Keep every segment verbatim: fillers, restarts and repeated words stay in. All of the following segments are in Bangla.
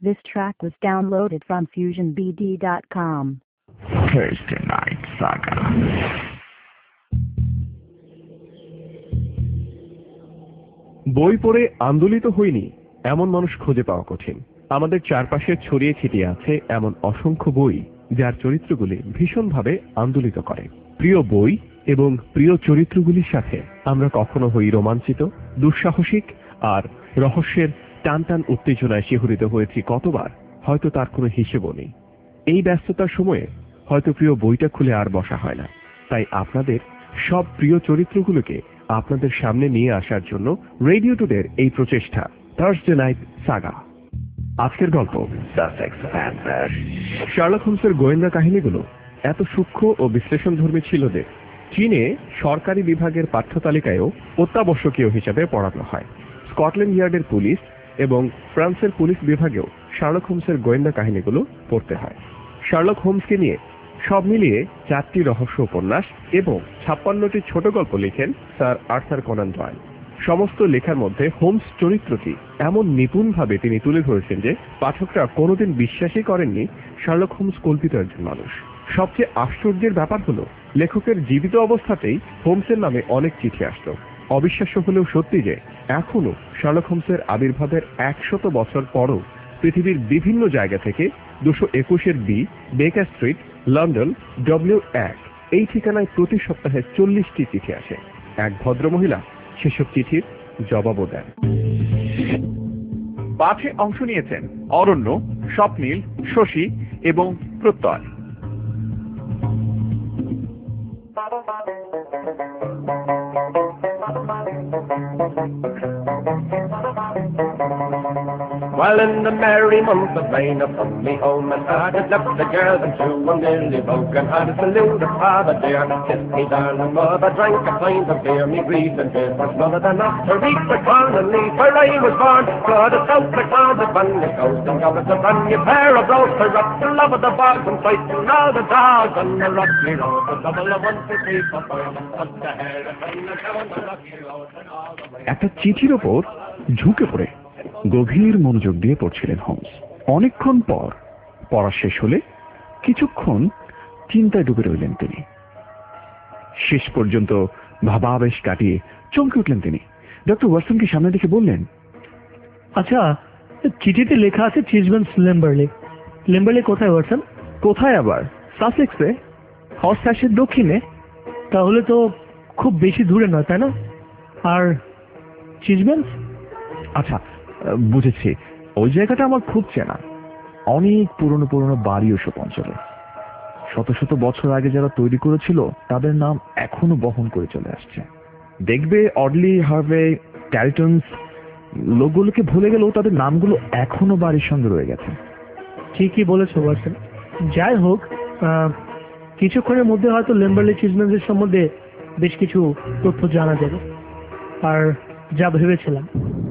This track was downloaded from fusion b d dot com. Thursday Night Saga. বই পড়ে আন্দোলিত হইনি এমন মানুষ খুঁজে পাওয়া কঠিন। আমাদের চারপাশে ছড়িয়ে ছিটিয়ে আছে এমন অসংখ্য বই যার চরিত্রগুলি ভীষণভাবে আন্দোলিত করে। প্রিয় বই এবং প্রিয় চরিত্রগুলির সাথে আমরা কখনো হই রোমাঞ্চিত, দুঃসাহসিক আর রহস্যের টান টান উত্তেজনায় শিহরিত হয়েছি কতবার, হয়তো তার কোনো হিসেবও নেই। এই ব্যস্ততার সময়ে হয়তো প্রিয় বইটা খুলে আর বসা হয় না। তাই আপনাদের সব প্রিয় চরিত্রগুলোকে আপনাদের সামনে নিয়ে আসার জন্য রেডিও টুডের এই প্রচেষ্টা থার্সডে নাইট সাগা। আজকের গল্প শার্লক হোমসের গোয়েন্দা কাহিনীগুলো এত সূক্ষ্ম ও বিশ্লেষণধর্মী ছিল যে চীনে সরকারি বিভাগের পাঠ্যতালিকায়ও অত্যাবশ্যকীয় হিসাবে পড়ানো হয়। স্কটল্যান্ড ইয়ার্ডের পুলিশ এবং ফ্রান্সের পুলিশ বিভাগেও শার্লক হোমসের গোয়েন্দা কাহিনীগুলো পড়তে হয়। শার্লক হোমসকে নিয়ে সব মিলিয়ে চারটি রহস্য উপন্যাস এবং ছাপ্পান্নটি ছোট গল্প লিখেন স্যার আর্থার কোনান ডয়েল। সমস্ত লেখার মধ্যে হোমস চরিত্রটি এমন নিপুণভাবে তিনি তুলে ধরেছেন যে পাঠকরা কোনোদিন বিশ্বাসই করেননি শার্লক হোমস কল্পিত একজন মানুষ। সবচেয়ে আশ্চর্যের ব্যাপার হলো লেখকের জীবিত অবস্থাতেই হোমসের নামে অনেক চিঠি আসত। অবিশ্বাস্য হলেও সত্যি যে এখনো শার্লক হোমসের আবির্ভাবের একশত বছর পরও পৃথিবীর বিভিন্ন জায়গা থেকে দুশো একুশের বি বেকার স্ট্রিট, লন্ডন, ডব্লিউ এক এই ঠিকানায় প্রতি সপ্তাহে চল্লিশটি চিঠি আসে। এক ভদ্রমহিলা সেসব চিঠির জবাবও দেন। পাঠে অংশ নিয়েছেন অরণ্য, স্বপ্নীল, শশী এবং প্রত্যয়। Well, in the merry month of May, from me home and started left the girls and two and nearly broke and had a salute of father dear. Kissed me darling mother, drank a pint of beer, me grieved and fear was none of the not to reap the corn and leaf, where I was born. Flooded south the clouds of bunny coast and got us a brand new pair of rose to rock the love of the bogs and fight and all the dogs on the rocky road. The double of one to three for four, cut the hair and the down the rocky road and all the way. একটা চিঠির ওপর ঝুঁকে পড়ে গভীর মনোযোগ দিয়ে পড়ছিলেন হোমস। অনেকক্ষণ পর পড়া শেষ হলে কিছুক্ষণ চিন্তায় ডুবে রইলেন তিনি। শেষ পর্যন্ত ভাবাবেশ কাটিয়ে চমকে উঠলেন তিনি। ডক্টর ওয়াটসনকে সামনে দেখে বললেন, আচ্ছা, চিঠিতে লেখা আছে চিজবেন্স লেম্বারলে। লেম্বারলে কোথায় ওয়াটসন? কোথায় আবার? সাসেক্সে, হর্সহ্যাশের দক্ষিণে। তাহলে তো খুব বেশি দূরে নয়, তাই না? আর চিজবেন্স? আচ্ছা, বুঝেছি। ওই জায়গাটা আমার খুব চেনা। অনেক পুরনো পুরনো বাড়ি ওসব অঞ্চলে। শত শত বছর আগে যারা তৈরি করেছিল তাদের নাম এখনো বহন করে চলে আসছে। দেখবে অডলি, হার্ভে, ট্যারিটনস লোকগুলোকে ভুলে গেলেও তাদের নামগুলো এখনো বাড়ির সঙ্গে রয়ে গেছে। ঠিকই বলেছো ওয়াটসন। যাই হোক, কিছুক্ষণের মধ্যে হয়তো লেম্বারলে চিজবেন্সের সম্বন্ধে বেশ কিছু তথ্য জানা যাবে। আর যা ভেবেছিলাম,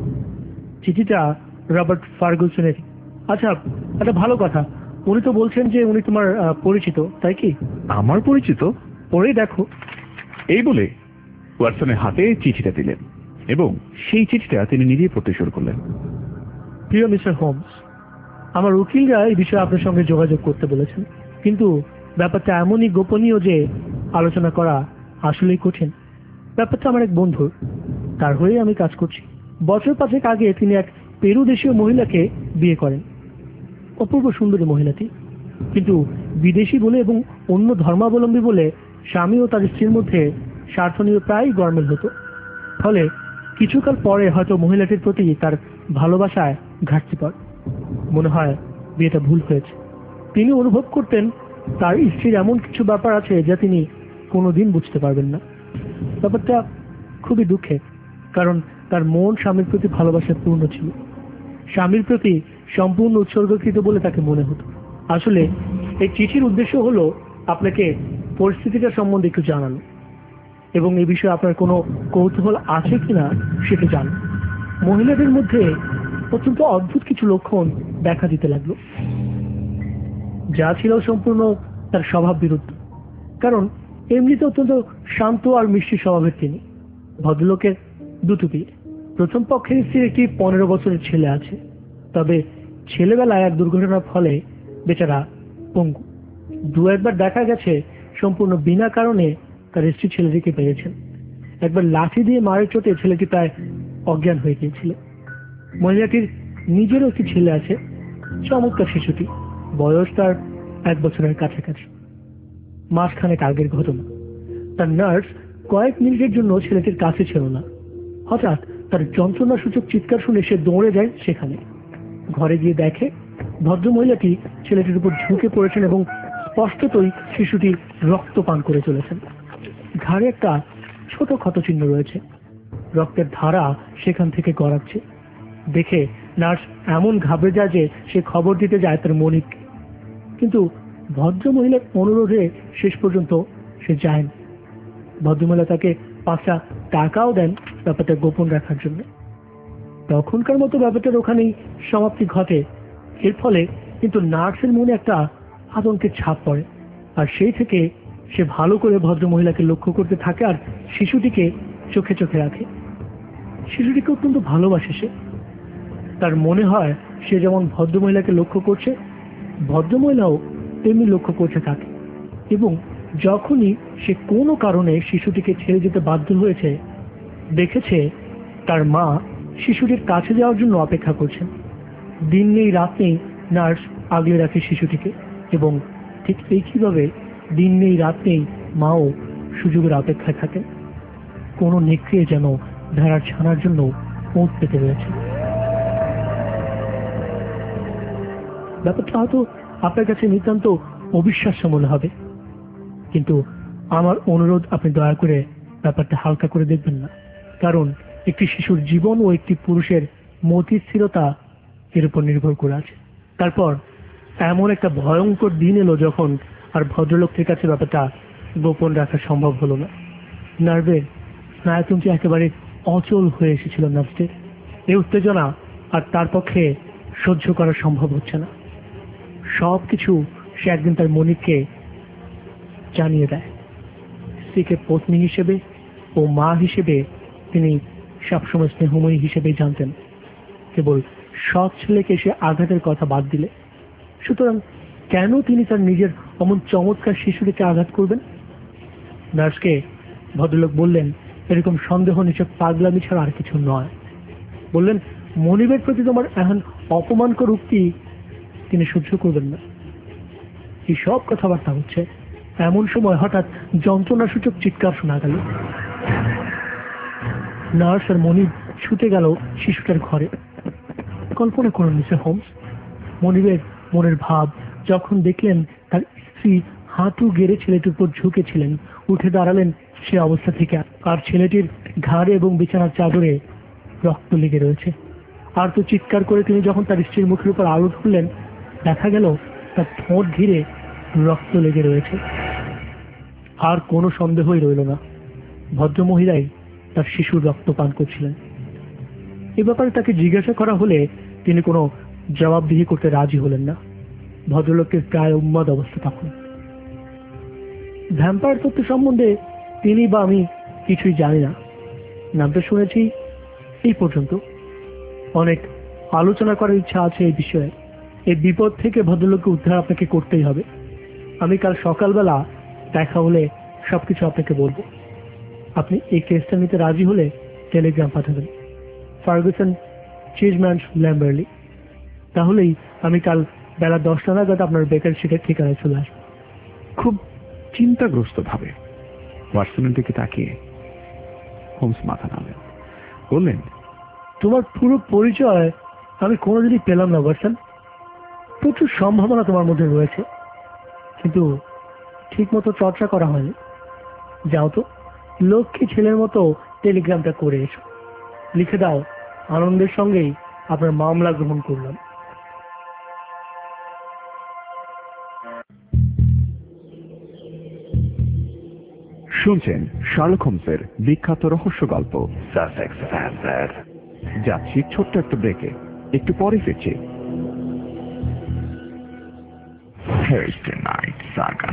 চিঠিটা রবার্ট ফার্গুসনের। আচ্ছা, একটা ভালো কথা, উনি তো বলছেন যে উনি তোমার পরিচিত, তাই কি? আমার পরিচিত? পড়েই দেখো। এই বলে ওয়াটসনের হাতে চিঠিটা দিলেন এবং সেই চিঠিটা তিনি নিজেই পড়তে শুরু করলেন। প্রিয় মিস্টার হোমস, আমার উকিলরা এই বিষয়ে আপনার সঙ্গে যোগাযোগ করতে বলেছেন, কিন্তু ব্যাপারটা এমনই গোপনীয় যে আলোচনা করা আসলেই কঠিন। ব্যাপারটা আমার এক বন্ধুর, তার হয়ে আমি কাজ করছি। বছর পাঁচেক আগে তিনি এক পেরু দেশীয় মহিলাকে বিয়ে করেন। অপূর্ব সুন্দরী মহিলাটি, কিন্তু বিদেশি বলে এবং অন্য ধর্মাবলম্বী বলে স্বামী ও তার স্ত্রীর মধ্যে স্বার্থ নিয়ে প্রায় গরমিল হতো। ফলে কিছুকাল পরে হয়তো মহিলাটির প্রতি তার ভালোবাসায় ঘাটতি পড়ে। মনে হয় বিয়েটা ভুল হয়েছে। তিনি অনুভব করতেন তার স্ত্রীর এমন কিছু ব্যাপার আছে যা তিনি কোনোদিন বুঝতে পারবেন না। ব্যাপারটা খুবই দুঃখের, কারণ তার মন স্বামীর প্রতি ভালোবাসায় পূর্ণ ছিল। স্বামীর প্রতি সম্পূর্ণ উৎসর্গকৃত বলে তাকে মনে হতো। আসলে এই চিঠির উদ্দেশ্য হলো আপনাকে পরিস্থিতিটা সম্বন্ধে একটু জানানো এবং এই বিষয়ে আপনার কোনো কৌতূহল আছে কিনা সেটা জানানো। মহিলাদের মধ্যে অত্যন্ত অদ্ভুত কিছু লক্ষণ দেখা দিতে লাগলো, যা ছিল সম্পূর্ণ তার স্বভাব বিরুদ্ধ। কারণ এমনিতে অত্যন্ত শান্ত আর মিষ্টি স্বভাবের তিনি। ভদ্রলোকের দুটো বিয়ে। প্রথম পক্ষের স্ত্রীর একটি পনেরো বছরের ছেলে আছে, তবে ছেলেবেলায় এক দুর্ঘটনার ফলে বেচারা পঙ্গু। দু একবার দেখা গেছে সম্পূর্ণ বিনা কারণে তার স্ত্রী ছেলেটিকে পেয়েছেন। একবার লাঠি দিয়ে মারের চোটে ছেলেটি প্রায় অজ্ঞান হয়ে গিয়েছিল। মহিলাটির নিজেরও একটি ছেলে আছে, চমৎকার শিশুটি, বয়স তার এক বছরের কাছাকাছি। মাসখানেক আগের ঘটনা। তার নার্স কয়েক মিনিটের জন্য ছেলেটির কাছে ছিল না। হঠাৎ তার যন্ত্রণা সূচক চিৎকার শুনে সে দৌড়ে যায় সেখানে। ঘরে গিয়ে দেখে ভদ্রমহিলাটি ছেলেটির উপর ঝুঁকে পড়েছেন এবং স্পষ্টতই শিশুটি রক্ত পান করে চলেছেন। ঘাড়ে একটা ছোট ক্ষত চিহ্ন রয়েছে, রক্তের ধারা সেখান থেকে গড়াচ্ছে। দেখে নার্স এমন ঘাবড়ে যায় যে সে খবর দিতে যায় তার মনিক, কিন্তু ভদ্রমহিলার অনুরোধে শেষ পর্যন্ত সে যায় না। ভদ্রমহিলা তাকে পাঁচটা টাকাও দেন ব্যাপারটা গোপন রাখার জন্য। তখনকার মতো ব্যাপারটার ওখানেই সমাপ্তি ঘটে। এর ফলে কিন্তু নার্সের মনে একটা আতঙ্কের ছাপ পড়ে, আর সেই থেকে সে ভালো করে ভদ্রমহিলাকে লক্ষ্য করতে থাকে আর শিশুটিকে চোখে চোখে রাখে। শিশুটিকে অত্যন্ত ভালোবাসে সে। তার মনে হয় সে যেমন ভদ্রমহিলাকে লক্ষ্য করছে, ভদ্রমহিলাও তেমনি লক্ষ্য করছে তাকে। এবং যখনই সে কোনো কারণে শিশুটিকে ছেড়ে যেতে বাধ্য হয়েছে, দেখেছে তার মা শিশুটির কাছে যাওয়ার জন্য অপেক্ষা করছেন। দিন নেই রাত নেই নার্স আগলে রাখে শিশুটিকে, এবং ঠিক এইভাবে দিন নেই রাত নেই মাও সুযোগের অপেক্ষায় থাকেন। কোনো নেকড়ে যেন ভেড়ার ছানার জন্য পৌঁছ পেতে রয়েছে। ব্যাপারটা হয়তো আপনার কাছে নিতান্ত অবিশ্বাস্য মনে হবে, কিন্তু আমার অনুরোধ, আপনি দয়া করে ব্যাপারটা হালকা করে দেখবেন না। কারণ একটি শিশুর জীবন ও একটি পুরুষের মতি স্থিরতা এর উপর নির্ভর করে আছে। তারপর এমন একটা ভয়ঙ্কর দিন এলো যখন আর ভদ্রলোকের কাছে ব্যাপারটা গোপন রাখা সম্ভব হলো না। নার্ভের স্নায়ুতন্ত্র একেবারে অচল হয়ে এসেছিল নার্ভদের। এই উত্তেজনা আর তার পক্ষে সহ্য করা সম্ভব হচ্ছে না। সব কিছু সে একদিন তার মনিককে জানিয়ে দেয়। স্ত্রীকে পত্নী হিসেবে ও মা হিসেবে তিনি সবসময় স্নেহময়ী হিসেবেই জানতেন, কেবল সৎ ছেলেকে সে আঘাতের কথা বাদ দিলে। সুতরাং কেন তিনি তার নিজের অমন চমৎকার শিশুটিকে আঘাত করবেন? নার্সকে ভদ্রলোক বললেন, এরকম সন্দেহ নিছক পাগলামি ছাড়া আর কিছু নয়। বললেন, মনিবের প্রতি তোমার এখন অপমানকর উক্তি তিনি সহ্য করবেন না। এই সব কথাবার্তা হচ্ছে, এমন সময় হঠাৎ যন্ত্রণা সূচক চিৎকার শোনা গেল। নার্স আর মনিব ছুটে গেল শিশুটার ঘরে। কল্পনা করুন মিস্টার হোমস, মনিবের মনের ভাব যখন দেখলেন তার স্ত্রী হাঁটু গেড়ে ছেলেটির উপর ঝুঁকেছিলেন, উঠে দাঁড়ালেন সে অবস্থা থেকে, আর ছেলেটির ঘাড়ে এবং বিছানার চাদরে রক্ত লেগে রয়েছে। আর তো চিৎকার করে তিনি যখন তার স্ত্রীর মুখের উপর আলো ধরলেন, দেখা গেল তার ঠোঁট ঘিরে রক্ত লেগে রয়েছে। আর কোনো সন্দেহই রইল না, ভদ্রমহিলাই তার শিশুর রক্ত পান করছিলেন। এ ব্যাপারে তাকে জিজ্ঞাসা করা হলে তিনি কোনো জবাবদিহি করতে রাজি হলেন না। ভদ্রলোকের প্রায় উন্মাদ অবস্থা তখন। ভ্যাম্পায়ার তত্ত্ব সম্বন্ধে তিনি বা আমি কিছুই জানি না, নামটা শুনেছি এই পর্যন্ত। অনেক আলোচনা করার ইচ্ছা আছে এই বিষয়ে। এই বিপদ থেকে ভদ্রলোককে উদ্ধার আপনাকে করতেই হবে। আমি কাল সকালবেলা দেখা হলে সবকিছু আপনাকে বলবো। আপনি এই কেসটা নিতে রাজি হলে টেলিগ্রাম পাঠাবেন, ফার্গুসন চিজম্যান ল্যাম্বারলি। তাহলেই আমি কাল বেলা দশটা নাগাদ আপনার বেকার স্ট্রিটের ঠিকানায় চলে আসবো। খুব চিন্তাগ্রস্ত ভাবে ওয়াটসনের দিকে তাকিয়ে হোমস মাথা নাড়লেন, বললেন, তোমার পুরো পরিচয় আমি কোনোদিনই পেলাম না ওয়াটসন। প্রচুর সম্ভাবনা তোমার মধ্যে রয়েছে, কিন্তু ঠিক মতো চর্চা করা হয়নি। যাও তো, লক্ষ্মী ছেলের মতো টেলিগ্রামটা করে এসো। লিখে দাও, আনন্দের সঙ্গেই আপনার মামলা গ্রহণ করলাম। শুনছেন শার্লক হোমসের বিখ্যাত রহস্য গল্প সাসেক্স ভ্যাম্পায়ার। যাচ্ছি ছোট্ট একটা ব্রেকে, একটু পরে ফিরছি। Thursday Night Saga।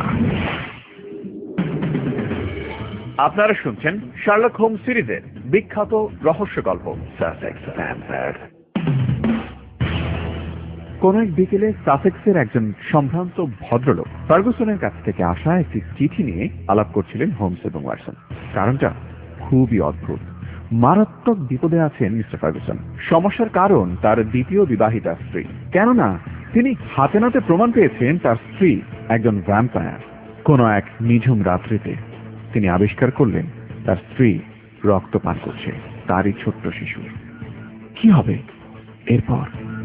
আপনারা শুনছেন শার্লক হোমস সিরিজের বিখ্যাত রহস্য গল্প সাসেক্স ভ্যাম্পায়ার। কোন এক বিকেলে সাসেক্সের একজন সম্ভ্রান্ত ভদ্রলোক ফার্গুসনের কাছ থেকে আসা একটি চিঠি নিয়ে আলাপ করছিলেন হোমস এবং ওয়াটসন। কারণটা খুবই অদ্ভুত। মারাত্মক বিপদে আছেন মিস্টার ফার্গুসন। সমস্যার কারণ তার দ্বিতীয় বিবাহিতা স্ত্রী, কেননা তিনি হাতে নাতে প্রমাণ পেয়েছেন তার স্ত্রী একজন ভ্যাম্পায়ার। কোন এক নিঝুম রাত্রিতে তিনি আবিষ্কার করলেন তার স্ত্রী রক্ত পান করছে, তারই ছোট্ট শিশু। কি হবে এরপর?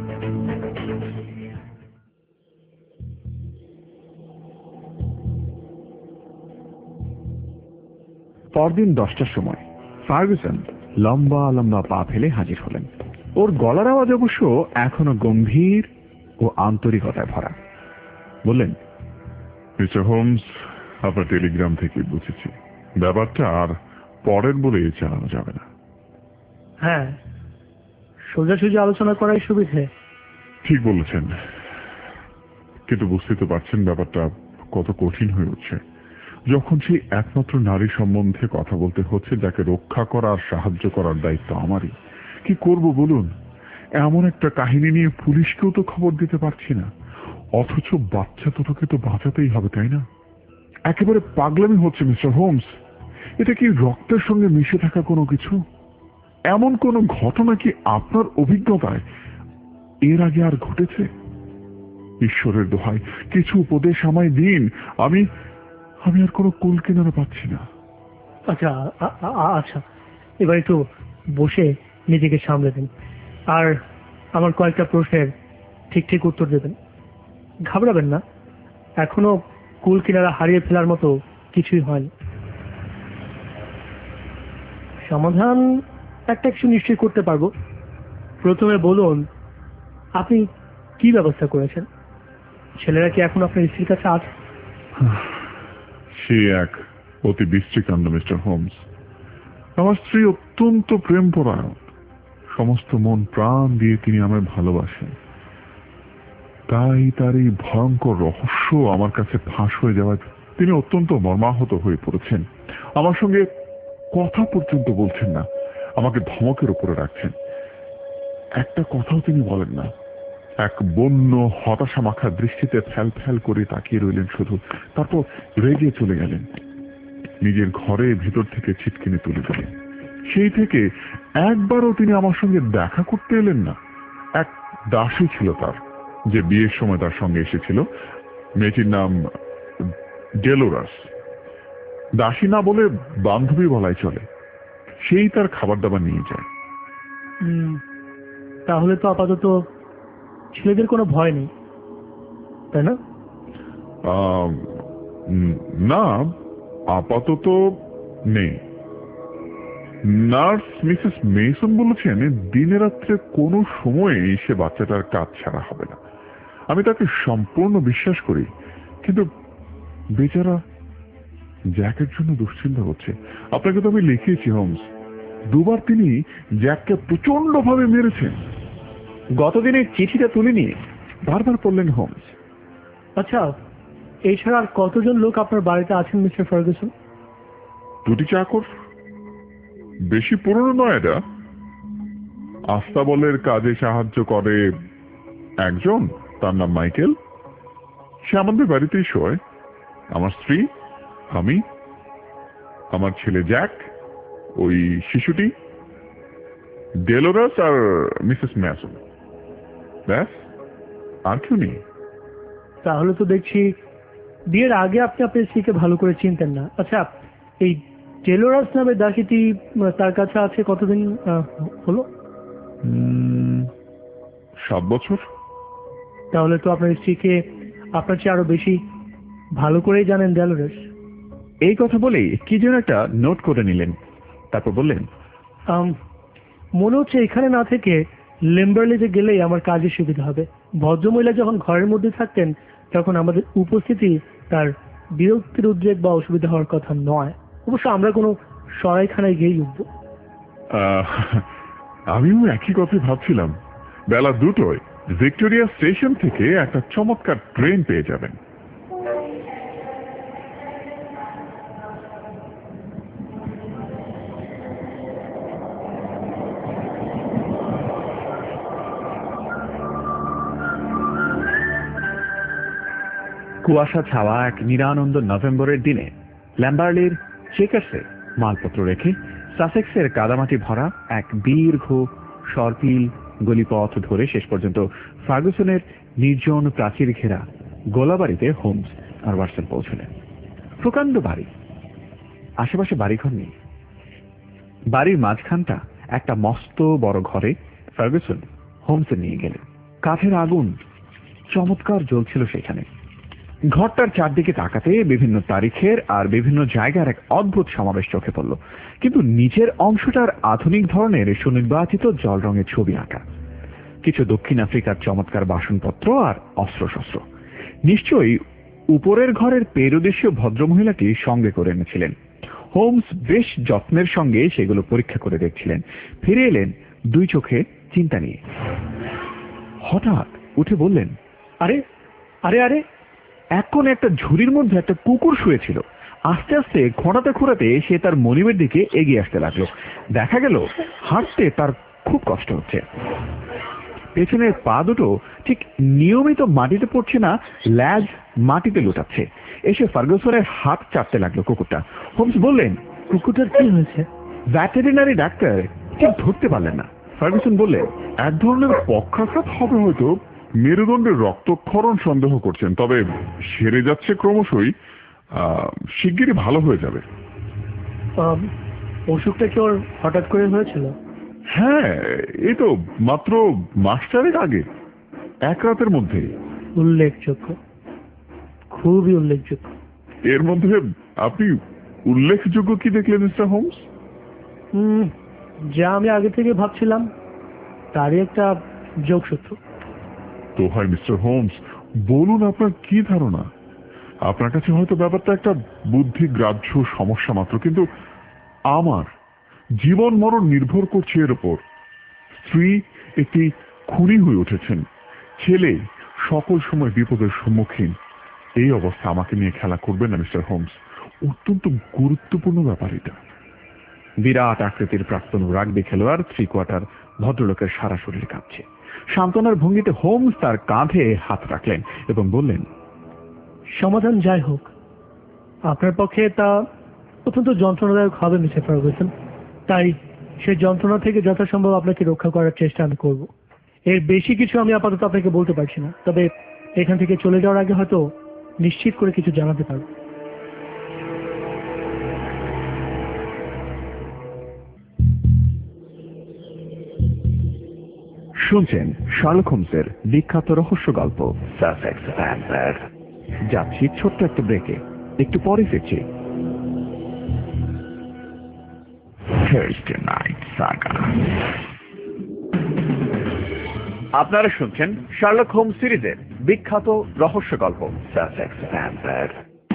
পরদিন দশটার সময় ফার্গুসন লম্বা লম্বা পা ফেলে হাজির হলেন। ওর গলার আওয়াজ অবশ্য এখনো গম্ভীর ও আন্তরিকতায় ভরা। বললেন, মিস্টার হোমস, আপনার টেলিগ্রাম থেকে বুঝেছি ব্যাপারটা আর পরের বলে চালানো যাবে না। হ্যাঁ, সোজাসুজি আলোচনা করাই সুবিধে। ঠিক বলেছেন, কিন্তু বুঝতে তো পারছেন ব্যাপারটা কত কঠিন হয়ে উঠছে যখন সেই একমাত্র নারী সম্বন্ধে কথা বলতে হচ্ছে যাকে রক্ষা করা আর সাহায্য করার দায়িত্ব আমারই। কি করব বলুন? এমন একটা কাহিনী নিয়ে পুলিশকেও তো খবর দিতে পারছি না, অথচ বাচ্চা দুটোকে তো বাঁচাতেই হবে, তাই না? একেবারে পাগলামি হচ্ছে মিস্টার হোমস। এটা কি রক্তের সঙ্গে মিশে থাকা কোনো কিছু? এমন কোন ঘটনা কি আপনার অভিজ্ঞতায় এর আগে আর ঘটেছে? ঈশ্বরের দোহাই, কিছু উপদেশ আমায় দিন। আমি আমি আর কোনো কুল কিনারা পাচ্ছি না। আচ্ছা আচ্ছা এবার একটু বসে নিজেকে সামলে দিন, আর আমার কয়েকটা প্রশ্নের ঠিক ঠিক উত্তর দেবেন। ঘাবড়াবেন না, এখনো কুল কিনারা হারিয়ে ফেলার মতো কিছুই হয়নি। সমাধান একটা কিছু নিশ্চয়ই করতে পারবো। প্রথমে বলুন, আপনি কি ব্যবস্থা করেছেন? ছেলেরা কি এখন আপনার স্ত্রীর কাছে আছে? সে এক অতি বিশ্রীকাণ্ড মিস্টার হোমস। আমার স্ত্রী অত্যন্ত প্রেমপরায়ণ, সমস্ত মন প্রাণ দিয়ে তিনি আমায় ভালোবাসেন। তাই তার এই ভয়ঙ্কর রহস্য আমার কাছে ফাঁস হয়ে যাওয়ায় তিনি অত্যন্ত মর্মাহত হয়ে পড়েছেন। আমার সঙ্গে কথা পর্যন্ত বলছেন না, আমাকে ধমকের উপরে রাখছেন। একটা কথাও তিনি বলেন না। এক বন্য হতাশা মাখা দৃষ্টিতে ফ্যাল ফ্যাল করে তাকিয়ে রইলেন শুধু, তারপর রেগে চলে গেলেন। নিজের ঘরে ভিতর থেকে ছিটকিনি তুলে দিলেন। সেই থেকে একবারও তিনি আমার সঙ্গে দেখা করতে এলেন না। এক দাসী ছিল তার, যে বিয়ের সময় তার সঙ্গে এসেছিল। মেয়েটির নাম ডেলোরাস। দাসী না বলে বান্ধবী বলাই চলে। সেই তার খাবার দাবার নিয়ে যায়। তাহলে তো আপাতত ছেলেদের কোনো ভয় নেই, তাই না? না, আপাতত নেই। নার্স মিসেস মেসন বলেছেন দিনে রাত্রে কোনো সময়ে সে বাচ্চাটার কাজ ছাড়া হবে না। আমি তাকে সম্পূর্ণ বিশ্বাস করি, কিন্তু বেচারা জ্যাকের জন্য দুশ্চিন্তা হচ্ছে। আপনাকে তো আমি লিখিয়েছি হোমস, দুবার তিনি জ্যাককে প্রচন্ড ভাবে মেরেছেন। গতদিনের চিঠিটা তুলে নিয়ে বারবার পড়লেন হোমস। আচ্ছা, এছাড়া আর কতজন লোক আপনার বাড়িতে আছেন মিস্টার ফার্গুসন? দুটি চাকর, বেশি পুরনো নয় এটা। আস্তাবলের কাজে সাহায্য করে একজন, তার নাম মাইকেল। সে আমাদের বাড়িতেই শোয়। আমার স্ত্রী, আমি, আমার ছেলে জ্যাক, ওই শিশুটি, ডেলোরাস আর মিসেস ম্যাসন। ব্যাস, আর কেউ নেই। তাহলে তো দেখছি বিয়ের আগে আপনি আপনার স্ত্রীকে ভালো করে চিনতেন না। আচ্ছা, এই ডেলোরাস নামে দাসীটি তার কাছে আছে কতদিন হলো? সাত বছর। তাহলে তো আপনার স্ত্রীকে আপনার চেয়ে আরো বেশি ভালো করেই জানেন ডেলোরাস। এই কথা বলেই কি যেন একটা নোট করে নিলেন, তারপর বললেন, মনে হচ্ছে এখানে না থেকে লেম্বারলিতে গেলেই আমার কাজে সুবিধা হবে। ভদ্রমহিলা যখন ঘরের মধ্যে থাকতেন তখন আমাদের উপস্থিতি তার বিরক্তির উদ্রেক বা অসুবিধা হওয়ার কথা নয়। অবশ্য আমরা কোনো সরাইখানায় গিয়েই উঠব। আমিও একই কথা ভাবছিলাম। বেলা দুটোয় ভিক্টোরিয়া স্টেশন থেকে একটা চমৎকার ট্রেন পেয়ে যাবেন। কুয়াশা ছাওয়া এক নিরানন্দ নভেম্বরের দিনে ল্যাম্বার্লির চেকার্সে মালপত্র রেখে সাসেক্সের কাদামাটি ভরা এক দীর্ঘ সরপিল গলিপথ ধরে শেষ পর্যন্ত ফার্গুসনের নির্জন প্রাচীর ঘেরা গোলাবাড়িতে হোমস আর ওয়াটসন পৌঁছলেন। প্রকাণ্ড বাড়ি, আশেপাশে বাড়িঘর নেই। বাড়ির মাঝখানটা একটা মস্ত বড় ঘরে ফার্গুসন হোমসে নিয়ে গেলেন। কাঠের আগুন চমৎকার জ্বলছিল সেখানে। ঘরটার চারদিকে তাকাতে বিভিন্ন তারিখের আর বিভিন্ন জায়গার এক অদ্ভুত সমাবেশ চোখে পড়ল, কিন্তু নিচের অংশটার আধুনিক ধরনের সুনির্বাচিত জল রঙের ছবি আঁকা, কিছু দক্ষিণ আফ্রিকার চমৎকার বাসনপত্র আর অস্ত্রশস্ত্র। নিশ্চয়ই উপরের ঘরের পেরুদেশীয় ভদ্রমহিলাটি সঙ্গে করে এনেছিলেন। হোমস বেশ যত্নের সঙ্গে সেগুলো পরীক্ষা করে দেখছিলেন। ফিরে এলেন দুই চোখে চিন্তা নিয়ে। হঠাৎ উঠে বললেন, আরে আরে আরে এখন একটা ঝুড়ির মধ্যে একটা কুকুর শুয়েছিল। আস্তে আস্তে খোঁড়াতে খোঁড়াতে সে তার মনিবের দিকে এগিয়ে আসতে লাগলো। দেখা গেল হাঁটতে তার খুব কষ্ট হচ্ছে। পেছনের পা দুটো ঠিক নিয়মিত মাটিতে পড়ছে না, ল্যাজ মাটিতে লুটাচ্ছে। এসে ফার্গুসনের হাত চাপতে লাগলো কুকুরটা। হোমস বললেন, কুকুরটার কি হয়েছে? ভেটেরিনারি ডাক্তার ঠিক ধরতে পারলেন না। ফার্গুসন বললেন, এক ধরনের পক্ষাঘাত হবে হয়তো। মেরুদণ্ডের রক্তক্ষরণ সন্দেহ করছেন, তবে সেরে যাচ্ছে ক্রমশই। আহ শিগগিরই ভালো হয়ে যাবে। আম, অসুখটা কি ওর হঠাৎ করে হয়েছিল? হ্যাঁ, এই তো মাত্র মাস চারেক আগে, এক রাতের মধ্যে। উল্লেখযোগ্য, খুবই উল্লেখযোগ্য। এর মধ্যে আপনি উল্লেখযোগ্য কি দেখলেন মিস্টার হোমস? হুম, যা আমি আগে থেকে ভাবছিলাম তারই একটা যোগসূত্র। তো হয় মিস্টার হোমস, বলুন আপনার কি ধারণা। আপনার কাছে হয়তো ব্যাপারটা একটা বুদ্ধি গ্রাহ্য সমস্যা মাত্র, কিন্তু আমার জীবন মরণ নির্ভর করছে এর উপর। স্ত্রী একটি খুনি হয়ে উঠেছেন, ছেলে সকল সময় বিপদের সম্মুখীন। এই অবস্থা আমাকে নিয়ে খেলা করবেন না মিস্টার হোমস। অত্যন্ত গুরুত্বপূর্ণ ব্যাপার এটা। বিরাট আকৃতির প্রাক্তন রাগবি খেলোয়াড় থ্রি কোয়ার্টার ভদ্রলোকের সারা শরীর কাঁপছে। সান্ত্বনার ভঙ্গিতে হোমস তার কাঁধে হাত রাখলেন এবং বললেন, সমাধান যাই হোক, আপনার পক্ষে তা অত্যন্ত যন্ত্রণাদায়ক হবে মিস্টার ফার্গুসন। তাই সেই যন্ত্রণা থেকে যথাসম্ভব আপনাকে রক্ষা করার চেষ্টা আমি করব। এর বেশি কিছু আমি আপাতত আপনাকে বলতে পারছি না, তবে এখান থেকে চলে যাওয়ার আগে হয়তো নিশ্চিত করে কিছু জানাতে পারব। শুনছেন শার্লক হোমসের বিখ্যাত রহস্য গল্প সাসেক্স ভ্যাম্পায়ার। যাচ্ছি ছোট্ট একটা ব্রেকে, একটু পরে ফিরছি। Thursday Night Saga। আপনারা শুনছেন শার্লক হোমস সিরিজের বিখ্যাত রহস্য গল্প সাসেক্স ভ্যাম্পায়ার।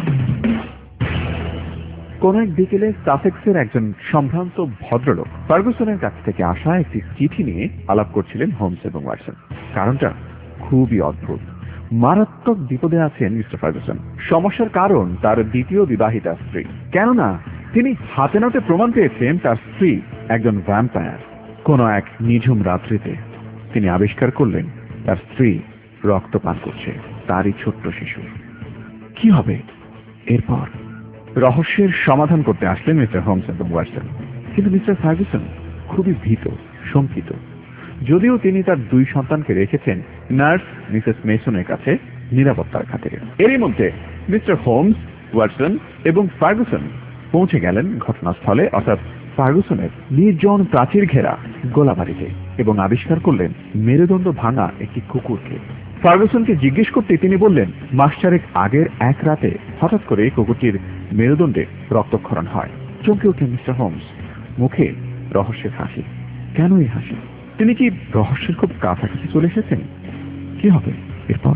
কোন এক বিকেলে সাসেক্সের একজন সম্ভ্রান্ত ভদ্রলোক ফার্গুসনের কাছ থেকে আসা একটি চিঠি নিয়ে আলাপ করছিলেন হোমস এবং ওয়াটসন। কারণটা খুবই অদ্ভুত। মারাত্মক বিপদে আছেন মিস্টার ফার্গুসন। সমস্যার কারণ তার দ্বিতীয় বিবাহিতা স্ত্রী। কেননা তিনি হাতে নাতে প্রমাণ পেয়েছেন তার স্ত্রী একজন ভ্যাম্পায়ার। কোন এক নিঝুম রাত্রিতে তিনি আবিষ্কার করলেন তার স্ত্রী রক্তপান করছে, তারই ছোট্ট শিশু। কি হবে এরপর? রহস্যের সমাধান করতে আসলেন মিস্টার হোমস এবং ওয়াটসন, কিন্তু মিস্টার ফার্গুসন খুবই ভীত, শঙ্কিত। যদিও তিনি তার দুই সন্তানকে রেখেছেন নার্স মিসেস মেসনের কাছে নিরাপত্তার খাতিরে। এরই মধ্যে মিস্টার হোমস, ওয়াটসন এবং ফার্গুসন পৌঁছে গেলেন ঘটনাস্থলে, অর্থাৎ ফার্গুসনের নির্জন প্রাচীর ঘেরা গোলাবাড়িতে, এবং আবিষ্কার করলেন মেরুদণ্ড ভাঙা একটি কুকুরকে। ফার্গুসনকে জিজ্ঞেস করতে তিনি বললেন, মাস চারেক আগের এক রাতে হঠাৎ করে কুকুরটির মেরুদণ্ডে রক্তক্ষরণ হয়। চমকে ওঠেন মিস্টার হোমস, মুখে রহস্যের হাসি। কেন এই হাসি? তিনি কি রহস্যের খুব কাছাকাছি চলে এসেছেন? কি হবে এরপর?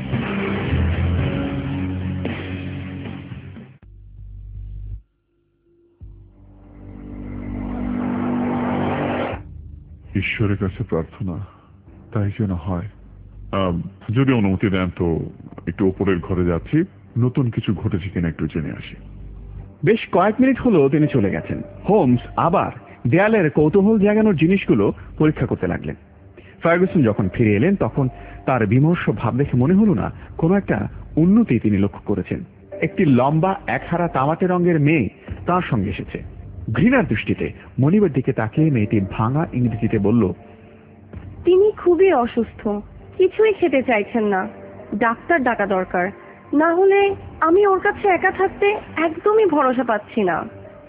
ঈশ্বরের কাছে প্রার্থনা তাই যেন হয়। যদি অনুমতি দেন তো একটু ওপরের ঘরে যাচ্ছি, নতুন কিছু ঘটেছে কিনা একটু জেনে আসি। বেশ কয়েক মিনিট হলো তিনি চলে গেছেন। হোমস আবার দেয়ালের কৌতূহল জাগানোর জিনিসগুলো পরীক্ষা করতে লাগলেন। ফার্গুসন যখন ফিরে এলেন তখন তার বিমর্ষ ভাব দেখে মনে হলো না কোনো একটা উন্নতি তিনি লক্ষ্য করেছেন। একটি লম্বা একহারা তামাটে রঙের মেয়ে তার সঙ্গে এসেছে। ঘৃণার দৃষ্টিতে মনিবের দিকে তাকিয়ে মেয়েটি ভাঙা ইংরেজিতে বলল, তিনি খুবই অসুস্থ, কিছুই খেতে চাইছেন না, ডাক্তার ডাকা দরকার, না হলে আমি ওর কাছে একা থাকতে একদমই ভরসা পাচ্ছি না।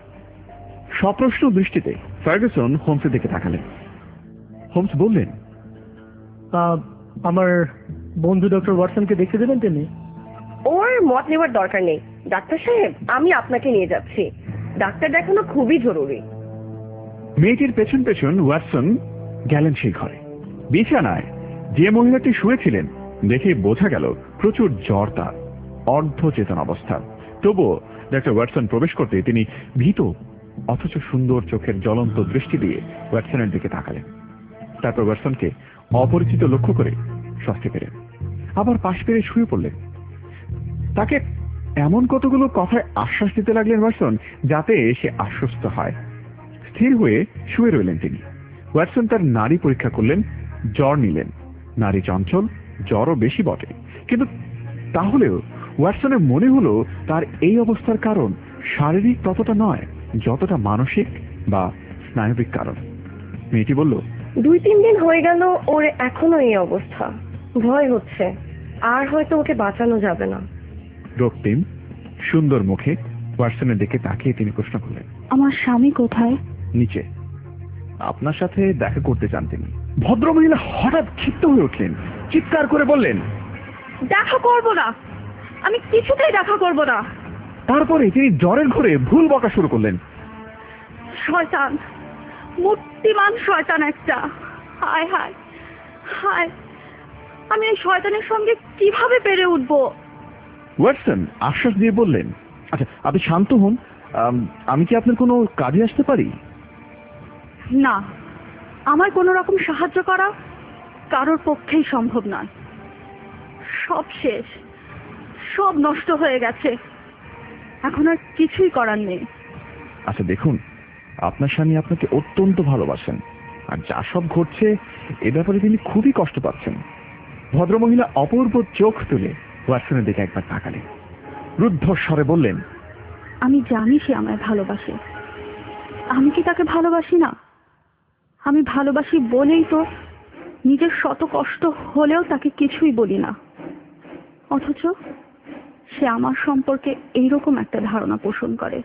সপ্রশ্ন দৃষ্টিতে ফার্গুসন হোমসের দিকে তাকালেন। হোমস বললেন, আহ, আমার বন্ধু ডক্টর ওয়াটসনকে দেখতে দেবেন তিনি? ওর মত নেওয়ার দরকার নেই ডাক্তার সাহেব, আমি আপনাকে নিয়ে যাচ্ছি, ডাক্তার দেখানো খুবই জরুরি। মেয়েটির পেছন পেছন ওয়াটসন গেলেন সেই ঘরে। বিছানায় যে মহিলাটি শুয়েছিলেন দেখে বোঝা গেল প্রচুর জ্বর তার, অর্ধ চেতন অবস্থা। তবুও ডক্টর ওয়াটসন প্রবেশ করতে তিনি ভীত অথচ সুন্দর চোখের জ্বলন্ত দৃষ্টি দিয়ে ওয়াটসনের দিকে তাকালেন। তারপর ওয়াটসনকে অপরিচিত লক্ষ্য করে স্বস্তি পেলেন, আবার পাশ পেরে শুয়ে পড়লেন। তাকে এমন কতগুলো কথায় আশ্বাস দিতে লাগলেন ওয়াটসন যাতে সে আশ্বস্ত হয়। স্থির হয়ে শুয়ে রইলেন তিনি। ওয়াটসন তার নাড়ি পরীক্ষা করলেন, জ্বর নিলেন। নারী চঞ্চল, জ্বরও বেশি বটে, কিন্তু তাহলেও ওয়াটসনের মনে হলো তার এই অবস্থার কারণ শারীরিক ততটা নয় যতটা মানসিক বা স্নায়বিক কারণ। মেয়েটি বলল, দুই তিন দিন হয়ে গেল ওর এখনো এই অবস্থা, ভয় হচ্ছে, আর হয়তো ওকে বাঁচানো যাবে না। রক্তিম সুন্দর মুখে ওয়াটসনের দিকে তাকিয়ে তিনি প্রশ্ন করলেন, আমার স্বামী কোথায়? নিচে, আপনার সাথে দেখা করতে চান তিনি। ভদ্রমহিলা হঠাৎ ক্ষিপ্ত হয়ে উঠলেন, চিৎকার করে বললেন, দেখা করব না, আমি কিছুতেই দেখা করব না। তারপরে তিনি জ্বরের ঘরে ভুল বকা শুরু করলেন। শয়তান, মূর্তিমান শয়তান একটা, হায় হায় হায়, আমি এই শয়তানের সঙ্গে কিভাবে পেরে উঠবো? ওয়াটসন আশ্বাস দিয়ে বললেন, আচ্ছা আপনি শান্ত হন, আমি কি আপনার কোনো কাজে আসতে পারি? না, আমার কোনো রকম সাহায্য করা কারোর পক্ষেই সম্ভব নয়। সব শেষ, সব নষ্ট হয়ে গেছে, এখন আর কিছুই করার নেই। আচ্ছা দেখুন, আপনার স্বামী আপনাকে অত্যন্ত ভালোবাসেন, আর যা সব ঘটছে এ ব্যাপারে তিনি খুবই কষ্ট পাচ্ছেন। ভদ্রমহিলা অপূর্ব চোখ তুলে ওয়াটসনের দিকে একবার তাকালেন, রুদ্ধ স্বরে বললেন, আমি জানি সে আমায় ভালোবাসে, আমি কি তাকে ভালোবাসি না? আমি ভালোবাসি বলেই তো নিজের শত কষ্ট হলেও তাকে কিছুই বলি না, অথচ সে আমার সম্পর্কে এইরকম একটা ধারণা পোষণ করে,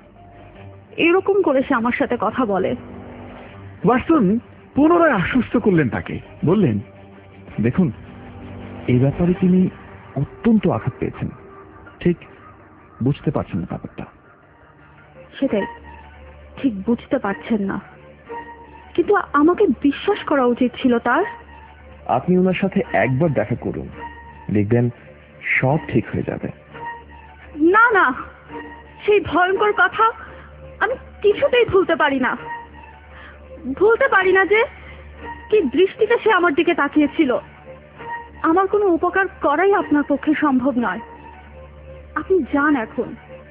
এরকম করে সে আমার সাথে কথা বলে। ওয়াটসন পুনরায় আশ্বস্ত করলেন তাকে, বললেন, দেখুন এই ব্যাপারে তিনি অত্যন্ত আঘাত পেয়েছেন, ঠিক বুঝতে পারছেন না ব্যাপারটা। সেটাই, ঠিক বুঝতে পারছেন না, কিন্তু আমাকে বিশ্বাস করা উচিত ছিল তার। আপনি ওনার সাথে একবার দেখা করুন, দেখবেন সব ঠিক হয়ে যাবে। না না, সেই ভয়ঙ্কর কথা আমি কিছুতেই ভুলতে পারি না, ভুলতে পারি না যে কি দৃষ্টিতে সে আমার দিকে তাকিয়েছিল। আমার কোনো উপকার করাই আপনার পক্ষে সম্ভব নয়, আপনি যান এখন।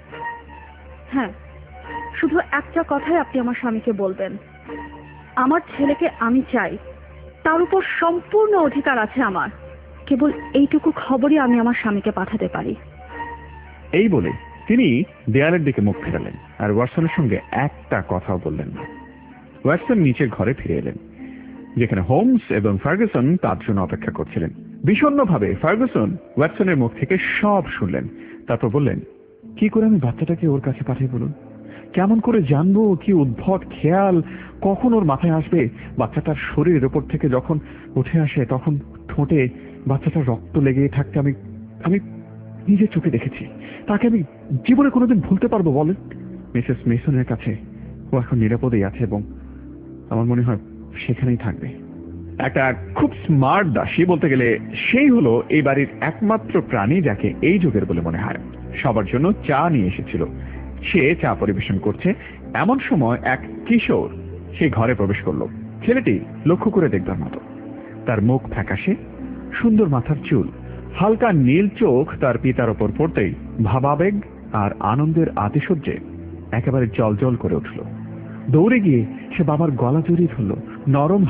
হ্যাঁ, শুধু একটা কথাই আপনি আমার স্বামীকে বলবেন, আমার ছেলেকে আমি চাই, তার উপর সম্পূর্ণ অধিকার আছে আমার, কেবল এইটুকু খবরই আমি আমার স্বামীকে পাঠাতে পারি। এই বলে তিনি দেয়ালের দিকে মুখ ফেরালেন, আর ওয়াটসনের সঙ্গে একটা কথাও বললেন না। ওয়াটসন নিচের ঘরে ফিরে এলেন, যেখানে হোমস এবং ফার্গুসন তার জন্য অপেক্ষা করছিলেন। বিষণ্ণভাবে ফার্গুসন ওয়াটসনের মুখ থেকে সব শুনলেন, তারপর বললেন, কি করে আমি বাচ্চাটাকে ওর কাছে পাঠিয়ে বলুন? কেমন করে জানবো কি উদ্ভট খেয়াল কখন ওর মাথায় আসবে? বাচ্চাটার শরীরের ওপর থেকে যখন উঠে আসে তখন ঠোঁটে বাচ্চাটার রক্ত লেগে থাকতে আমি আমি নিজের চোখে দেখেছি। তাকে আমি জীবনে কোনোদিন ভুলতে পারবো বলেন? মিসেস মেসনের কাছে ও এখন নিরাপদেই আছে এবং আমার মনে হয় সেখানেই থাকবে। একটা খুব স্মার্ট দাসী বলতে গেলে সেই হলো এই বাড়ির একমাত্র প্রাণী যাকে এই যুগের বলে মনে হয়। সবার জন্য চা নিয়ে এসেছিল, সে চা পরিবেশন করছে। এমন সময় এক কিশোর সেই ঘরে প্রবেশ করলো। ছেলেটি লক্ষ্য করে দেখবার মতো, তার মুখ ফ্যাকাশে, সুন্দর মাথার চুল, হালকা নীল চোখ তার পিতার ওপর পড়তেই ভাবাবেগ আর আনন্দের আতিশয্যে একেবারে জল জল করে উঠল। দৌড়ে গিয়ে সে বাবার গলা জড়িয়ে ধরল, নরম হাতে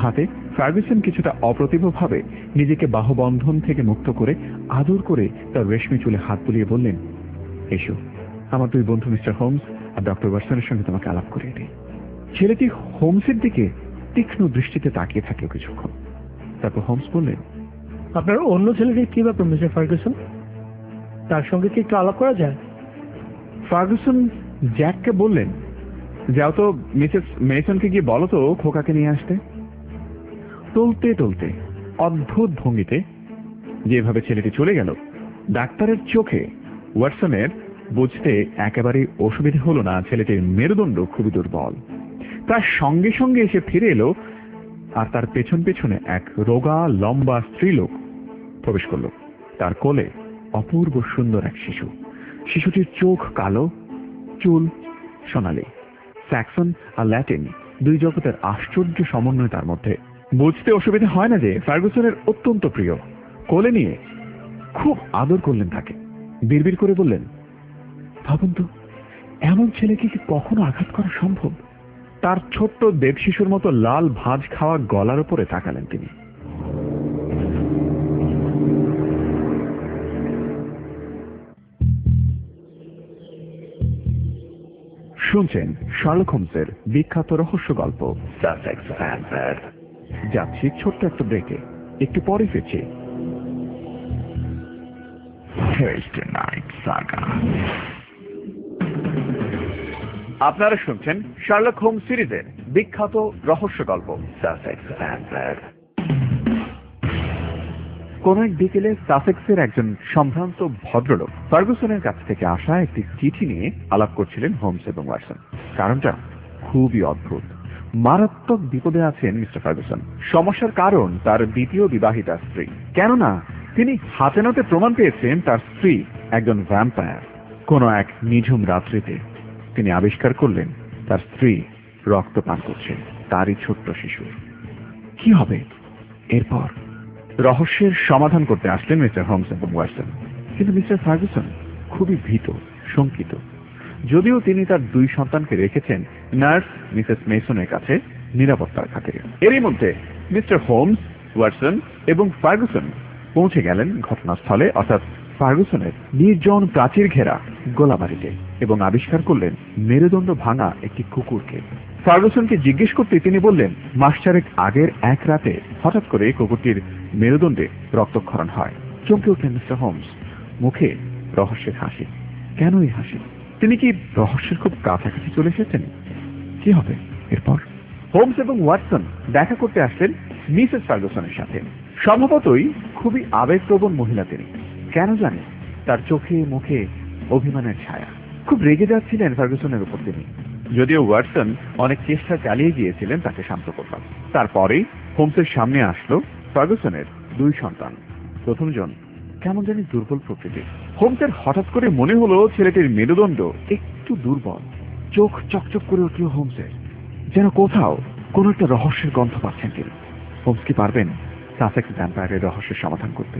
ফার্গুসন কিছুটা অপ্রতিভভাবে নিজেকে বাহুবন্ধন থেকে মুক্ত করে আদর করে তার রেশমি চুলে হাত বুলিয়ে বললেন, এসো, আমার দুই বন্ধু মিস্টার হোমস আর ডক্টর ওয়াটসনের সঙ্গে তোমাকে আলাপ করিয়ে দিই। ছেলেটি হোমসের দিকে তীক্ষ্ণ দৃষ্টিতে তাকিয়ে থাকলো কিছুক্ষণ। তারপর হোমস বললেন, আপনার অন্য ছেলেটির কি ব্যাপার মিস্টার ফার্গুসন? তার সঙ্গে কি একটু আলাপ করা যায়? ফার্গুসন জ্যাককে বললেন, যাও তো মিসেস মেসনকে গিয়ে বলো তো খোকাকে নিয়ে আসতে। টলতে টলতে অদ্ভুত ভঙ্গিতে যেভাবে ছেলেটি চলে গেল, ডাক্তারের চোখে ওয়াটসনের বুঝতে একেবারেই অসুবিধা হলো না ছেলেটির মেরুদণ্ড খুবই দুর্বল। তার সঙ্গে সঙ্গে এসে ফিরে এলো, আর তার পেছন পেছনে এক রোগা লম্বা স্ত্রীলোক প্রবেশ করল। তার কোলে অপূর্ব সুন্দর এক শিশু। শিশুটির চোখ কালো, চুল সোনালি। স্যাক্সন আর ল্যাটিন দুই জগতের আশ্চর্য সমন্বয় তার মধ্যে। বুঝতে অসুবিধা হয় না যে ফার্গুসনের অত্যন্ত প্রিয়। কোলে নিয়ে খুব আদর করলেন তাকে। বিড়বিড় করে বললেন, ভাবুন তো, এমন ছেলেকে কি কখনো আঘাত করা সম্ভব? তার ছোট্ট দেব শিশুর মতো লাল ভাঁজ খাওয়া গলার উপরে তাকালেন তিনি। শুনছেন শার্লক হোমসের বিখ্যাত রহস্য গল্প সাসেক্স ভ্যাম্পায়ার। যাচ্ছি ছোট্ট একটা ব্রেকে, একটু পরে ফিরছি। আপনারা শুনছেন শার্লক হোমস সিরিজের বিখ্যাত রহস্য গল্প সাসেক্স ভ্যাম্পায়ার। কোন এক বিকেলে সাসেক্সের একজন সম্ভ্রান্ত ভদ্রলোক ফার্গুসনের কাছ থেকে আসা একটি চিঠি নিয়ে আলাপ করছিলেন হোমস এবং ওয়াটসন। কারণটা খুবই অদ্ভুত। মারাত্মক বিপদে আছেন মিস্টার ফার্গুসন। সমস্যার কারণ তার দ্বিতীয় বিবাহিতা স্ত্রী। কেননা তিনি হাতে নাতে প্রমাণ পেয়েছেন তার স্ত্রী একজন ভ্যাম্পায়ার। কোন এক নিঝুম রাত্রিতে তিনি আবিষ্কার করলেন তার স্ত্রী রক্ত পান করছে তারই ছোট্ট শিশু। কি হবে এরপর? রহস্যের সমাধান করতে আসলেন মিস্টার হোমস এবং ওয়াটসন। কিন্তু মিস্টার ফার্গুসন খুবই ভীত, শঙ্কিত। যদিও তিনি তার দুই সন্তানকে রেখেছেন নার্স মিসেস মেসনের কাছে নিরাপত্তার খাতিরে। এরই মধ্যে মিস্টার হোমস, ওয়াটসন এবং ফার্গুসন পৌঁছে গেলেন ঘটনাস্থলে, অর্থাৎ ফার্গুসনের নির্জন প্রাচীর ঘেরা গোলাবাড়িতে, এবং আবিষ্কার করলেন মেরুদণ্ড ভাঙা একটি কুকুরকে। ফার্গুসনকে জিজ্ঞেস করতে তিনি বললেন, মাস চারেক আগের এক রাতে হঠাৎ করে কুকুরটির মেরুদণ্ডে রক্তক্ষরণ হয়। চমকে উঠলেন মিস্টার হোমস, মুখে রহস্যের হাসি। কেন এই হাসি? তিনি কি রহস্যের খুব কাছাকাছি চলে এসেছেন? কি হবে এরপর? হোমস এবং ওয়াটসন দেখা করতে আসলেন মিসেস ফার্গুসনের সাথে। স্বভাবতই খুবই আবেগপ্রবণ মহিলা তিনি। কেন জানেন, তার চোখে মুখে অভিমানের ছায়া। খুব রেগে যাচ্ছিলেন ফার্গুসনের উপর তিনি। যদিও ওয়াটসন অনেক চেষ্টা চালিয়ে গিয়েছিলেন তাকে শান্ত করবার। তারপরেই হোমসের সামনে আসলো ফার্গুসনের দুই সন্তান। প্রথমজন কেমন জানি দুর্বল প্রকৃতির। হোমসের হঠাৎ করে মনে হলো ছেলেটির মেরুদণ্ড একটু দুর্বল। চোখ চকচক করে উঠল হোমসের, যেন কোথাও কোন একটা রহস্যের গন্ধ পাচ্ছেন তিনি। হোমস কি পারবেন সাসেক্স ভ্যাম্পায়ারের রহস্যের সমাধান করতে?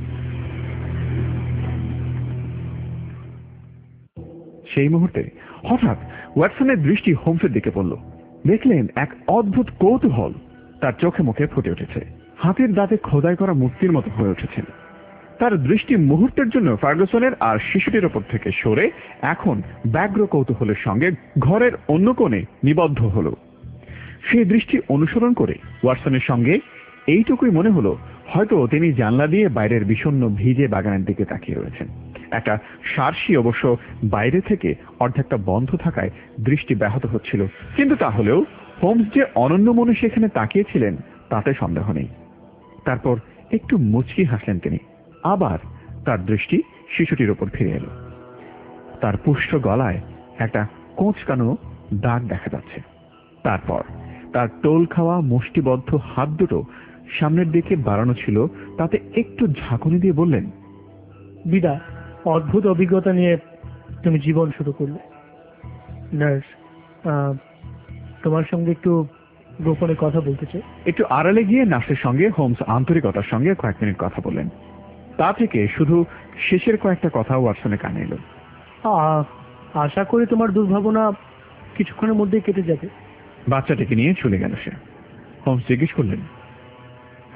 সেই মুহূর্তে হঠাৎ ওয়াটসনের দৃষ্টি হোমসের দিকে পড়ল। দেখলেন এক অদ্ভুত কৌতূহল তার চোখে মুখে ফুটে উঠেছে। হাতের দাঁতে খোদাই করা মূর্তির মতো হয়ে উঠেছেন। তার দৃষ্টি মুহূর্তের জন্য ফার্গুসনের আর শিশুটির ওপর থেকে সরে এখন ব্যগ্র কৌতূহলের সঙ্গে ঘরের অন্য কোণে নিবদ্ধ হল। সেই দৃষ্টি অনুসরণ করে ওয়াটসনের সঙ্গে এইটুকুই মনে হলো, হয়তো তিনি জানলা দিয়ে বাইরের বিষণ্ণ ভিজে বাগানের দিকে তাকিয়ে রয়েছেন। একটা সার্সি অবশ্য বাইরে থেকে অর্ধেকটা বন্ধ থাকায় দৃষ্টি ব্যাহত হচ্ছিল। কিন্তু তাহলেও হোমস যে অনন্য মনে সেখানে তাকিয়েছিলেন তাতে সন্দেহ নেই। তারপর একটু মুচকি হাসলেন তিনি। আবার তার দৃষ্টি শিশুটির ওপর ফিরে এলো। তার পুষ্ট গলায় একটা কোঁচকানো দাগ দেখা যাচ্ছে। তারপর তার টোল খাওয়া মুষ্টিবদ্ধ হাত দুটো সামনের দিকে বাড়ানো ছিল, তাতে একটু ঝাঁকুনি দিয়ে বললেন, বিদায়। অদ্ভুত অভিজ্ঞতা নিয়ে তুমি জীবন শুরু করলে। নার্স, তোমার সঙ্গে একটু গোপনে কথা বলতে চাই। একটু আড়ালে গিয়ে নার্সের সঙ্গে হোমস আন্তরিকতার সঙ্গে কয়েক মিনিট কথা বললেন। তা থেকে শুধু শেষের কয়েকটা কথা ওয়াটসনে কানে এলো। আশা করি তোমার দুর্ভাবনা কিছুক্ষণের মধ্যেই কেটে যাবে। বাচ্চাটিকে নিয়ে চলে গেল সে। হোমস জিজ্ঞেস করলেন,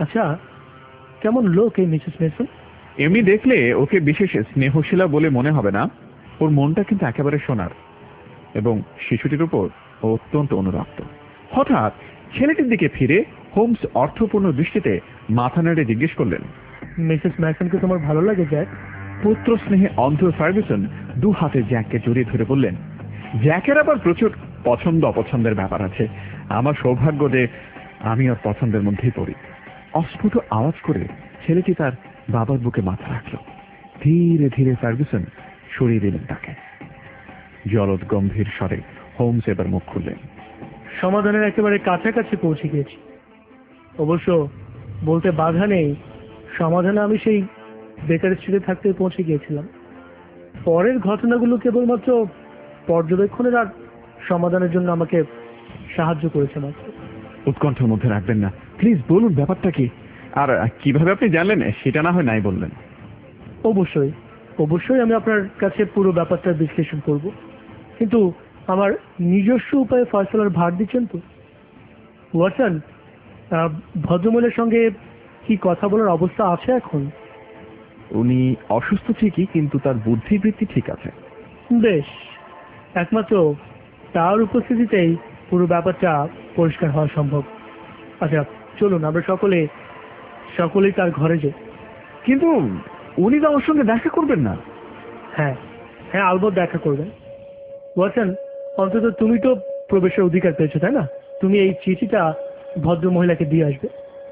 আচ্ছা, কেমন লোক এই মিসেস মেসন? এমনি দেখলে ওকে বিশেষ স্নেহশীলা বলে মনে হবে না, ওর মনটা কিন্তু একেবারে সোনার, এবং শিশুটির উপর ও অত্যন্ত অনুরক্ত। হঠাৎ ছেলেটির দিকে ফিরে হোমস অর্থপূর্ণ দৃষ্টিতে মাথা নেড়ে জিজ্ঞেস করলেন, মিসেস ম্যাসনকে তোমার ভালো লাগে জ্যাক? পুত্র স্নেহে অন্ধ ফার্গুসন দু হাতে জ্যাককে জড়িয়ে ধরে বললেন, জ্যাকের আবার প্রচুর পছন্দ অপছন্দের ব্যাপার আছে। আমার সৌভাগ্য যে আমি ওর পছন্দের মধ্যেই পড়ি। অস্ফুট আওয়াজ করে ছেলেটি তার বাবার বুকে মাথা রাখল। ধীরে ধীরে ফার্গুসন সরিয়ে দিলেন তাকে। জলদ গম্ভীর স্বরে হোমস এবার মুখ খুললেন। সমাধানের একেবারে কাছাকাছি পৌঁছে গিয়েছি। অবশ্য বলতে বাধা নেই, সমাধানে আমি সেই বেকার স্ট্রিটে থাকতে পৌঁছে গিয়েছিলাম। পরের ঘটনাগুলো কেবলমাত্র পর্যবেক্ষণের আর সমাধানের জন্য আমাকে সাহায্য করেছে মাত্র। উৎকণ্ঠার মধ্যে রাখবেন না, প্লিজ বলুন ব্যাপারটা কি, আর কিভাবে আপনি জানলেন সেটা না হয় নাই বললেন। অবশ্যই অবশ্যই আমি আপনার কাছে পুরো ব্যাপারটা বিশ্লেষণ করব, কিন্তু আমার নিজস্ব উপায়ে ফয়সলার ভার দিচ্ছেন তো? ওয়াটসন, ভদ্রমহিলার সঙ্গে কি কথা বলার অবস্থা আছে এখন? উনি অসুস্থ ঠিকই, কিন্তু তার বুদ্ধিবৃত্তি ঠিক আছে। বেশ, একমাত্র তার উপস্থিতিতেই পুরো ব্যাপারটা পরিষ্কার হওয়া সম্ভব। আচ্ছা চলুন, আমরা সকলে সকলেই তার ঘরে যাই। কিন্তু উনি তো আমার সঙ্গে দেখা করবেন না। হ্যাঁ হ্যাঁ আলবৎ দেখা করবেন। ওয়াটসন, অন্তত তুমি তো প্রবেশের অধিকার পেয়েছো, তাই না? তুমি এই চিঠিটা ভদ্র মহিলাকে দিয়ে আসবে।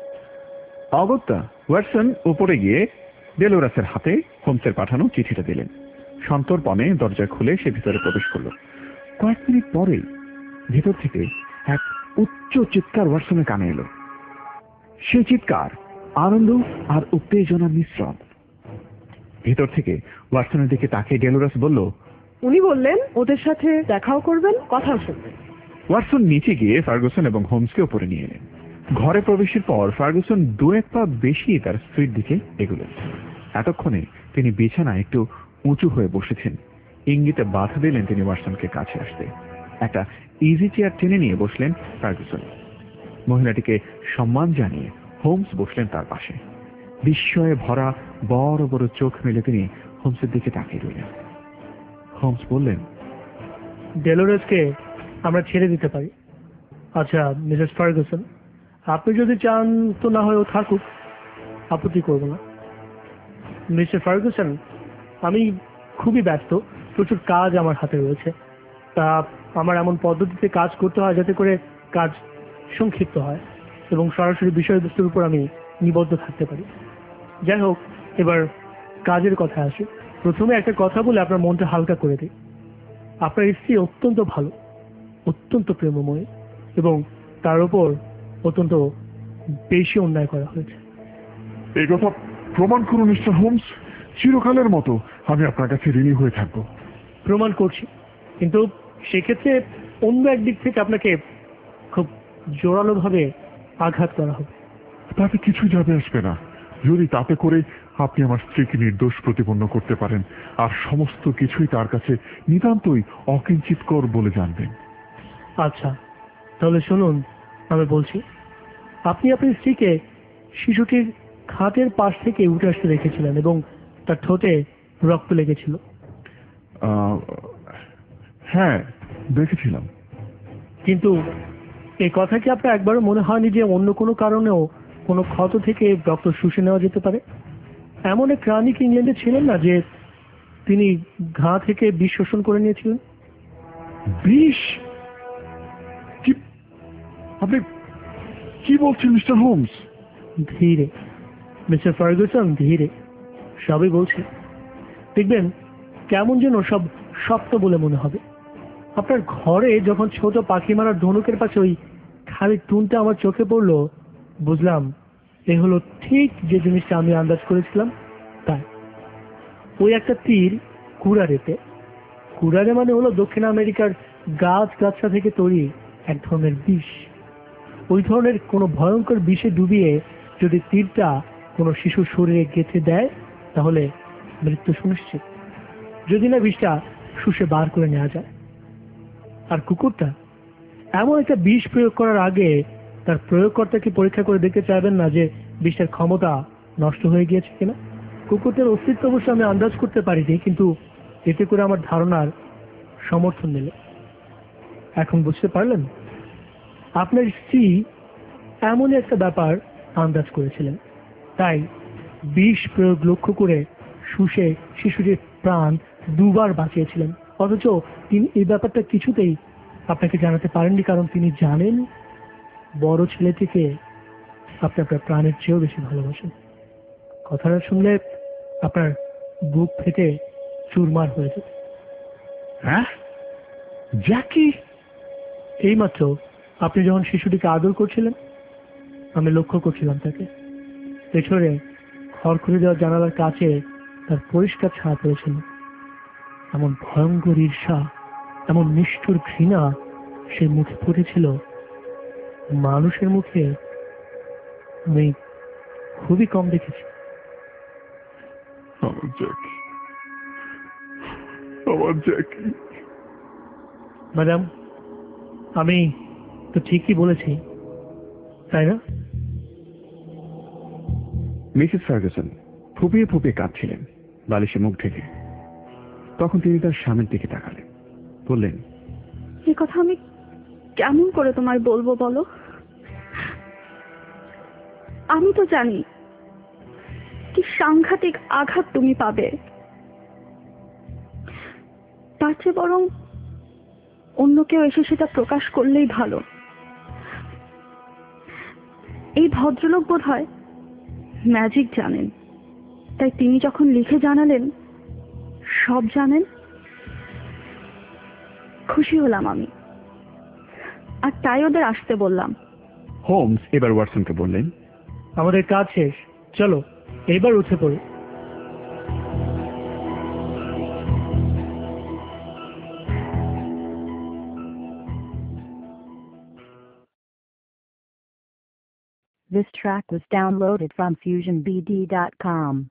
অগত্যা ওয়াটসন উপরে গিয়ে ডেলোরাসের হাতে হোমসের পাঠানো চিঠিটা দিলেন। সন্তর্পণে দরজা খুলে সে ভিতরে প্রবেশ করল। কয়েক মিনিট পরেই ভিতর থেকে এক উচ্চ চিৎকার ওয়াটসনের কানে এলো। সেই চিৎকার আনন্দ আর উত্তেজনার মিশ্রণ। ভিতর থেকে ওয়াটসনের দিকে তাকিয়ে ডেলোরাস বলল, উনি বললেন ওদের সাথে দেখাও করবেন, কথাও শুনবেন। ওয়াটসন নিচে গিয়ে ফার্গুসন এবং হোমসকে উপরে নিয়ে এলেন। ঘরে প্রবেশের পর ফার্গুসন দু এক পা বেশি তার স্ত্রীর দিকে এগোলেন। এতক্ষণে তিনি বিছানায় একটু উঁচু হয়ে বসেছেন। ইঙ্গিতে বাধা দিলেন তিনি ওয়াটসনকে কাছে আসতে। একটা ইজি চেয়ার টেনে নিয়ে বসলেন ফার্গুসন। মহিলাটিকে সম্মান জানিয়ে হোমস বসলেন তার পাশে। বিস্ময়ে ভরা বড় বড় চোখ মেলে তিনি হোমসের দিকে তাকিয়ে রইলেন। হোমস বললেন, ডেলোরেসকে আমরা ছেড়ে দিতে পারি। আচ্ছা মিসেস ফার্গুসন, আপনি যদি চান তো না হয় ও থাকুক, আপত্তি করব না। মিস্টার ফার্গুসন, আমি খুবই ব্যস্ত, প্রচুর কাজ আমার হাতে রয়েছে। তা আমার এমন পদ্ধতিতে কাজ করতে হয় যাতে করে কাজ সংক্ষিপ্ত হয় এবং সরাসরি বিষয়বস্তুর উপর আমি নিবদ্ধ থাকতে পারি। যাই হোক, এবার কাজের কথা আসে। প্রথমে একটা কথা বলে আপনার মনটা হালকা করে দিই। আপনার স্ত্রী অত্যন্ত ভালো, অত্যন্ত প্রেমময়, এবং তার উপর অত্যন্ত বেশি অন্যায় করা হয়েছে। এই কথা প্রমাণ করুন মিস্টার হোমস, চিরকালের মতো আমি আপনার কাছে ঋণী হয়ে থাকবো। প্রমাণ করছি, কিন্তু সেক্ষেত্রে অন্য একদিক থেকে আপনাকে খুব জোরালো ভাবে আঘাত করা হবে। তাতে কিছু যাবে আসবে না, যদি তাতে করে আপনি আমার স্ত্রীকে নির্দোষ প্রতিপন্ন করতে পারেন আর সমস্ত কিছুই তার কাছে নিতান্তই অকিঞ্চিতকর বলে জানবেন। আচ্ছা তাহলে শুনুন, আমি বলছি। আপনি আপনার স্ত্রীকে শিশুটির খাটের পাশ থেকে উঠে আসতে দেখেছিলেন এবং তার ঠোঁটে রক্ত লেগেছিল। হ্যাঁ দেখেছিলাম। কিন্তু এই কথা কি আপনার একবারও মনে হয়নি যে অন্য কোনো কারণেও কোনো ক্ষত থেকে রক্ত শুষে নেওয়া যেতে পারে? এমন এক রানী কি ইংল্যান্ডে ছিলেন না যে তিনি ঘা থেকে বিষ শোষণ করে নিয়েছিলেন? বিষ? আপনি কি বলছেন মিস্টার হোমস? ধীরে মিস্টার ফার্গুসন, ধীরে, সবই বলছি। দেখবেন কেমন যেন সব সত্য বলে মনে হবে। আপনার ঘরে যখন ছোট পাখি মারার ধনুকের পাশে ওই খালি টুনটা আমার চোখে পড়লো, বুঝলাম এ হলো ঠিক যে জিনিসটা আমি আন্দাজ করেছিলাম তাই। ওই একটা তীর কুরারেতে, কুরারে মানে হলো দক্ষিণ আমেরিকার গাছ গাছড়া থেকে তৈরি এক ধরনের বিষ। ওই ধরনের কোনো ভয়ঙ্কর বিষে ডুবিয়ে যদি তীরটা কোনো শিশুর শরীরে গেঁথে দেয় তাহলে মৃত্যু সুনিশ্চিত, যদি না বিষটা শুষে বার করে নেওয়া যায়। আর কুকুরটা এমন একটা বিষ প্রয়োগ করার আগে তার প্রয়োগকর্তাকে পরীক্ষা করে দেখতে চাইবেন না যে বিষের ক্ষমতা নষ্ট হয়ে গিয়েছে কিনা। কুকুরটার অস্তিত্ব অবশ্য আমি আন্দাজ করতে পারিনি, কিন্তু এতে করে আমার ধারণার সমর্থন দিল। এখন বুঝতে পারলেন আপনার স্ত্রী এমনই একটা ব্যাপার আন্দাজ করেছিলেন, তাই বিষ প্রয়োগ লক্ষ্য করে শুষে শিশুটির প্রাণ দুবার বাঁচিয়েছিলেন। অথচ তিনি এই ব্যাপারটা কিছুতেই আপনাকে জানাতে পারেননি, কারণ তিনি জানেন বড় ছেলেটিকে আপনি আপনার প্রাণের চেয়েও বেশি ভালোবাসেন। কথাটা শুনলে আপনার বুক ফেটে চুরমার হয়ে যাবে। হ্যাঁ, জ্যাকি? এইমাত্র আপনি যখন শিশুটিকে আদর করছিলেন, আমি লক্ষ্য করছিলাম তাকে। পেছনে খড়খড়ি দেওয়া জানালার কাছে তার পরিষ্কার ছায়া পড়েছিল। এমন ভয়ঙ্কর ঈর্ষা, এমন নিষ্ঠুর ঘৃণা সে মুখে ফুটেছিল, মানুষের মুখে আমি খুবই কম দেখেছি। আমার জ্যাকি, আমার জ্যাকি। ম্যাডাম, আমি তো ঠিকই বলেছি, তাই না? মিসেস ফার্গুসন ফুপিয়ে ফুপিয়ে কাঁদছিলেন বালিশে মুখ ঢেকে। তখন তিনি তার স্বামীর দিকে তাকালেন, বললেন, এই কথা আমি কেমন করে তোমায় বলবো বলো? আমি তো জানি কি সাংঘাতিক আঘাত তুমি পাবে। তার চেয়ে বরং অন্য কেউ এসে সেটা প্রকাশ করলেই ভালো। এই ভদ্রলোক বোধ হয় ম্যাজিক জানেন, তাই তিনি যখন লিখে জানালেন সব জানেন, খুশি হলাম আমি, আর তাই ওদের আসতে বললাম। হোমস এবার ওয়াটসনকে বললেন, আমাদের কাজ শেষ, চলো এবার উঠে পড়ি। This track was downloaded from fusion b d dot com.